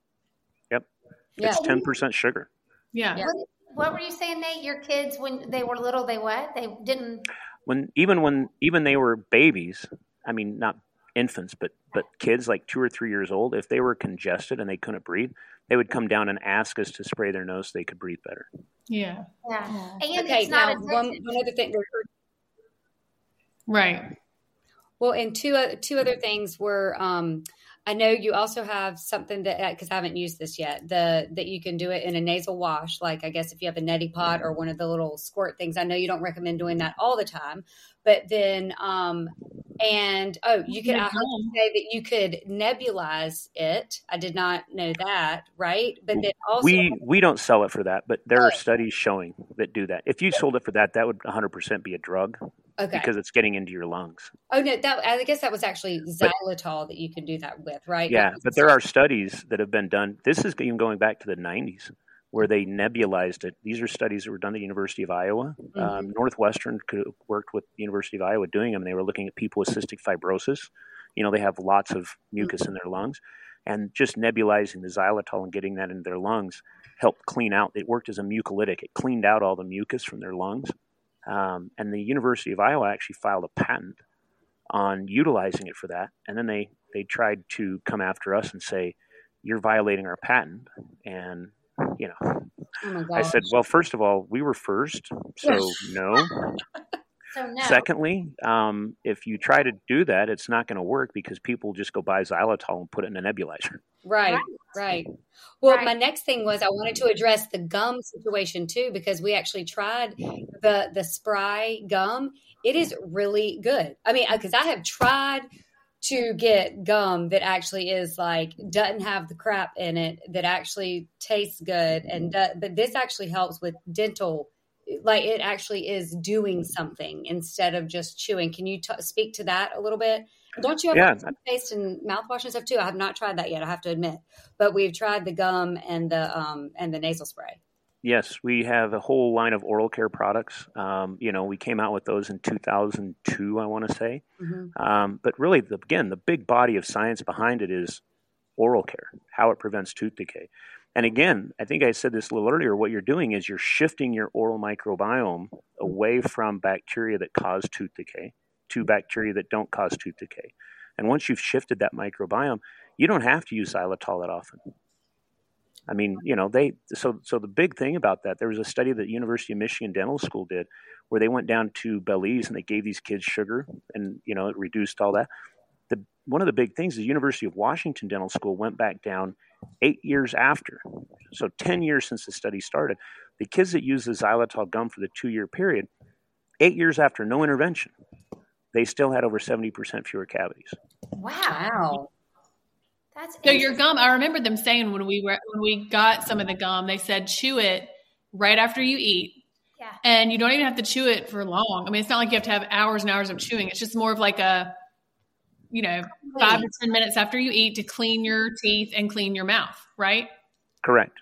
Yep. Yeah. It's ten percent sugar. Yeah. Yeah. What, what were you saying, Nate? Your kids, when they were little, they what? They didn't. When even when even they were babies, I mean not infants, but but kids like two or three years old, if they were congested and they couldn't breathe, they would come down and ask us to spray their nose so they could breathe better. Yeah. Yeah. And Okay, it's not now one, addictive. one other thing. Right. Well, and two o- two other things were, um, I know you also have something that because I haven't used this yet. The that you can do it in a nasal wash, like I guess if you have a neti pot or one of the little squirt things. I know you don't recommend doing that all the time, but then um, and oh, you could I heard you say that you could nebulize it. I did not know that, right? But then also We we don't sell it for that, but there are studies showing that do that. If you sold it for that, that would one hundred percent be a drug okay. because it's getting into your lungs. Oh no, that I guess that was actually xylitol that you can do that with, right? Yeah, but there are studies that have been done. This is even going back to the nineties where they nebulized it. These are studies that were done at the University of Iowa. Mm-hmm. Um, Northwestern could have worked with the University of Iowa doing them. And they were looking at people with cystic fibrosis. You know, they have lots of mucus Mm-hmm. in their lungs. And just nebulizing the xylitol and getting that into their lungs helped clean out. It worked as a mucolytic. It cleaned out all the mucus from their lungs. Um, and the University of Iowa actually filed a patent on utilizing it for that. And then they, they tried to come after us and say, you're violating our patent. And, you know, Oh my I gosh. said, well, first of all, we were first. So no. So no. Secondly, um, if you try to do that, it's not going to work because people just go buy xylitol and put it in a nebulizer. Right, Right. right. Well, Right. my next thing was I wanted to address the gum situation too because we actually tried the the spry gum. It is really good. I mean, because I have tried to get gum that actually is like doesn't have the crap in it that actually tastes good, and do, but this actually helps with dental like it actually is doing something instead of just chewing. Can you t- speak to that a little bit? Don't you have Yeah. like toothpaste and mouthwash and stuff too? I have not tried that yet, I have to admit, but we've tried the gum and the um and the nasal spray. Yes, we have a whole line of oral care products. Um, you know, we came out with those in two thousand two, I want to say. Mm-hmm. Um, but really, the, again, the big body of science behind it is oral care, how it prevents tooth decay. And again, I think I said this a little earlier, what you're doing is you're shifting your oral microbiome away from bacteria that cause tooth decay to bacteria that don't cause tooth decay. And once you've shifted that microbiome, you don't have to use xylitol that often. I mean, you know, they so so the big thing about that, there was a study that University of Michigan Dental School did where they went down to Belize and they gave these kids sugar and, you know, it reduced all that. The one of the big things is University of Washington Dental School went back down eight years after. So ten years since the study started. The kids that used the xylitol gum for the two-year period, eight years after no intervention, they still had over seventy percent fewer cavities. Wow. Wow. That's So your gum, I remember them saying when we were when we got some of the gum, they said chew it right after you eat. Yeah. And you don't even have to chew it for long. I mean, it's not like you have to have hours and hours of chewing. It's just more of like a, you know, five to ten minutes after you eat to clean your teeth and clean your mouth, right? Correct.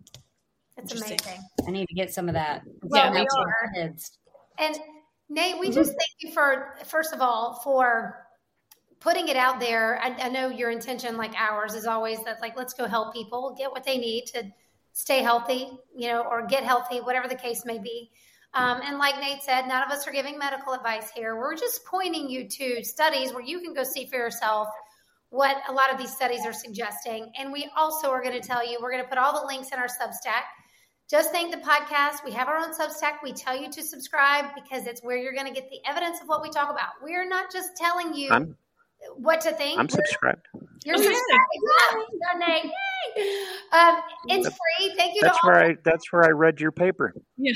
It's amazing. I need to get some of that. Well, Yeah, we that's are. what kids. And Nate, we just thank you for, first of all, for putting it out there. I, I know your intention, like ours, is always that, like, let's go help people get what they need to stay healthy, you know, or get healthy, whatever the case may be. Um, and like Nate said, none of us are giving medical advice here. We're just pointing you to studies where you can go see for yourself what a lot of these studies are suggesting. And we also are going to tell you, we're going to put all the links in our Substack. Just Think the podcast. We have our own Substack. We tell you to subscribe because it's where you're going to get the evidence of what we talk about. We're not just telling you I'm, what to think. I'm We're, subscribed. You're subscribed. Yeah, Nate. Yay. Um, it's free. Thank you. That's to where all. I that's where I read your paper. Yeah.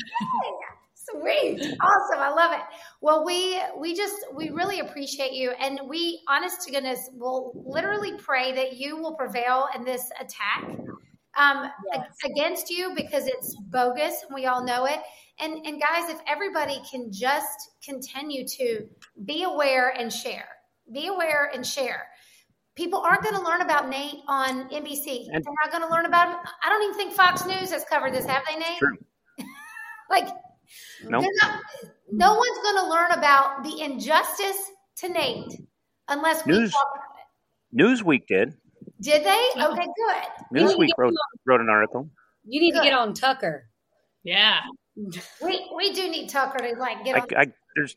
Sweet. Awesome. I love it. Well, we we just we really appreciate you, and we, honest to goodness, will literally pray that you will prevail in this attack um, Yes. against you, because it's bogus and we all know it. And and guys, if everybody can just continue to be aware and share, be aware and share. People aren't going to learn about Nate on N B C. And- They're not going to learn about him. I don't even think Fox News has covered this, have they, Nate? True. Like, No. they're not, no one's going to learn about the injustice to Nate unless we News- talk about it. Newsweek did. Did they? Okay, good. Newsweek wrote wrote an article. You need Good. to get on Tucker. Yeah. We we do need Tucker to like get I, on. I there's.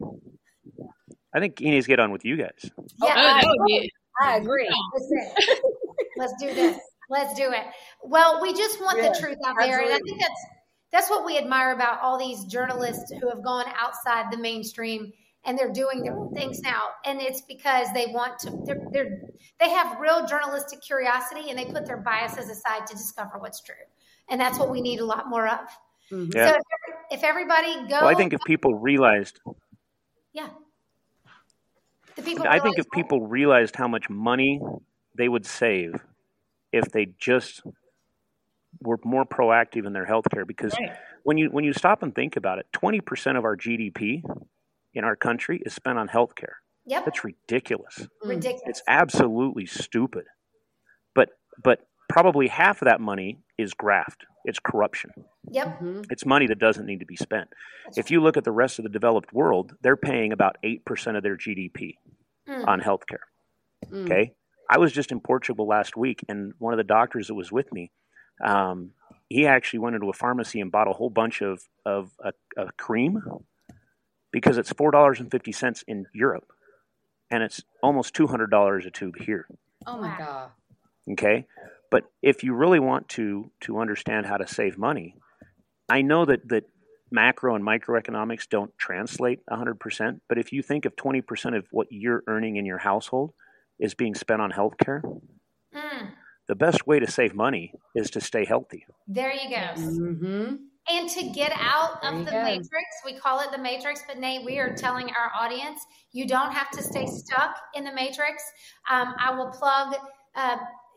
I think he needs to get on with you guys. Yeah, Oh, that I- would be, I agree. Listen, let's do this. Let's do it. Well, we just want Yeah, the truth out there, and I absolutely. think that's that's what we admire about all these journalists who have gone outside the mainstream and they're doing their own things now. And it's because they want to. They're, they're they have real journalistic curiosity, and they put their biases aside to discover what's true. And that's what we need a lot more of. Mhm. Yeah. So if, if everybody go, Well, I think if people realized, yeah, the people. I think realize if people realized how much money they would save if they just were more proactive in their healthcare, because Right. when you when you stop and think about it, twenty percent of our G D P in our country is spent on healthcare. Yep, That's ridiculous. ridiculous. It's absolutely stupid. But but probably half of that money is graft. It's corruption. Yep, Mhm. It's money that doesn't need to be spent. If you look at the rest of the developed world, they're paying about eight percent of their G D P Mm. on healthcare. Mm. Okay. I was just in Portugal last week, and one of the doctors that was with me, um, he actually went into a pharmacy and bought a whole bunch of, of a, a cream because it's four dollars and fifty cents in Europe, and it's almost two hundred dollars a tube here. Oh my Wow. God. Okay. But if you really want to to understand how to save money, I know that, that macro and microeconomics don't translate one hundred percent, but if you think of twenty percent of what you're earning in your household is being spent on healthcare, Mm. the best way to save money is to stay healthy. There you go. Mm-hmm. And to get out There of you the go. matrix, we call it the matrix, but Nate, we are telling our audience, you don't have to stay stuck in the matrix. Um, I will plug, uh,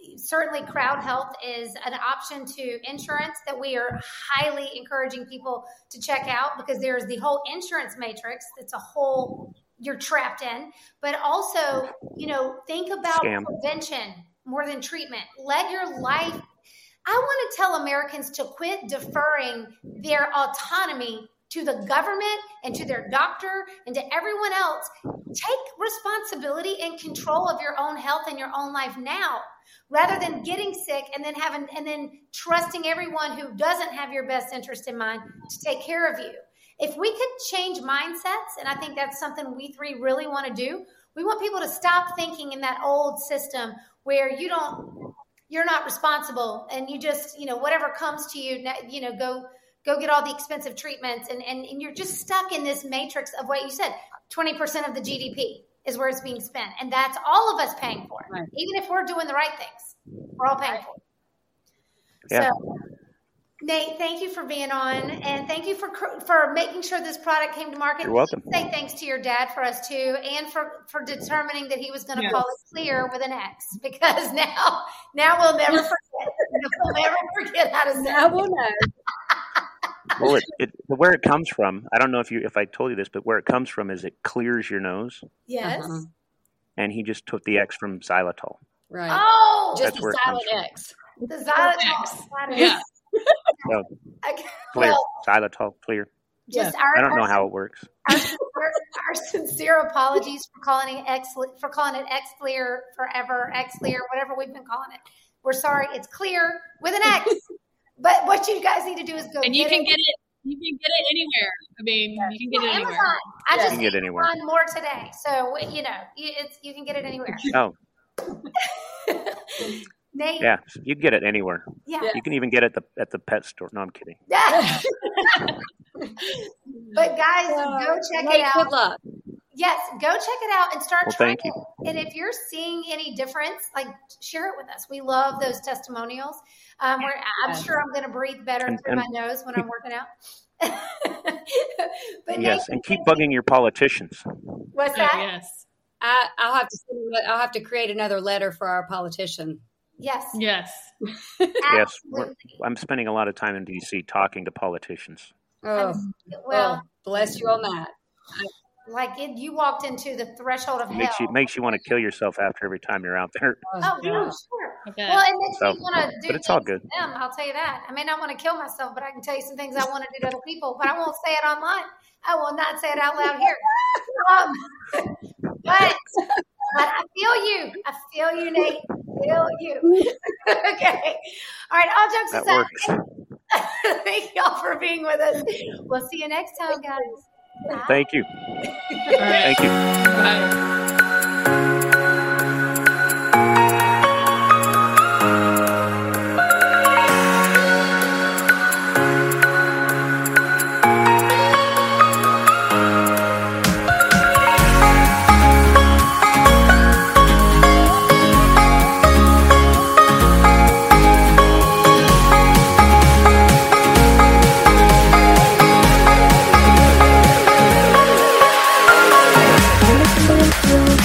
certainly Crowd Health is an option to insurance that we are highly encouraging people to check out, because there's the whole insurance matrix that's a whole you're trapped in. But also, you know, think about Scam. prevention more than treatment. Let your life. I want to tell Americans to quit deferring their autonomy to the government and to their doctor and to everyone else. Take responsibility and control of your own health and your own life now, rather than getting sick and then having and then trusting everyone who doesn't have your best interest in mind to take care of you. If we could change mindsets, and I think that's something we three really want to do, we want people to stop thinking in that old system where you don't, you're not responsible and you just, you know, whatever comes to you, you know, go go get all the expensive treatments, and, and, and you're just stuck in this matrix of what you said, twenty percent of the G D P is where it's being spent. And that's all of us paying for it. Right. Even if we're doing the right things, we're all paying for it. Yeah. So, Nate, thank you for being on, and thank you for for making sure this product came to market. You're welcome. Say thanks to your dad for us too, and for, for determining that he was going to Yes. call it Clear with an X, because now now we'll never forget. We'll never forget how to say I it. will know. Well, it, it, where it comes from, I don't know if you if I told you this, but where it comes from is it clears your nose, Yes. Uh-huh. and he just took the X from xylitol. Right. Oh, Just That's the where it comes silent from. X. the xylitol. Yeah. So Okay. clear, Well, xylitol, clear. just our, I don't know our, how it works. our, our, our sincere apologies for calling it X for calling it X Clear forever, X Clear, whatever we've been calling it. We're sorry. It's Clear with an X. But what you guys need to do is go And you get can it. get it. You can get it anywhere. I mean, you can get it Amazon. anywhere. I Yeah. just You can get need it anywhere. Amazon more today, so you know you, it's you can get it anywhere. Oh, Nate, yeah, you can get it anywhere. yeah, Yeah. You can even get it at the at the pet store. No, I'm kidding. yeah. But guys, go check Nate, it out. good luck. Yes, go check it out and start Well, trying thank you. it. And if you're seeing any difference, like share it with us. We love those testimonials. Um, we're, I'm Yes. sure I'm going to breathe better And- through and- my nose when I'm working out. But Yes, Nate, and keep bugging your politicians. what's Oh, that? yes. I, I'll have to. I'll have to create another letter for our politician. Yes, Yes. Yes, we're, absolutely. I'm spending a lot of time in D C talking to politicians. Oh, Well, well, bless you on that. like it, you walked into the threshold of It hell. makes you makes you want to kill yourself after every time you're out there. Oh, yeah. yeah, sure. I bet. Well, it makes So, me want to do but it's all things good. to them. I'll tell you that. I may not want to kill myself, but I can tell you some things I want to do to other people, but I won't say it online. I will not say it out loud here. Um, but, but I feel you. I feel you, Nate. I feel you. Okay. All right. All jokes That aside, works. thank y'all for being with us. We'll see you next time, guys. Bye. Thank you. All right. Thank you. Bye. Thank you.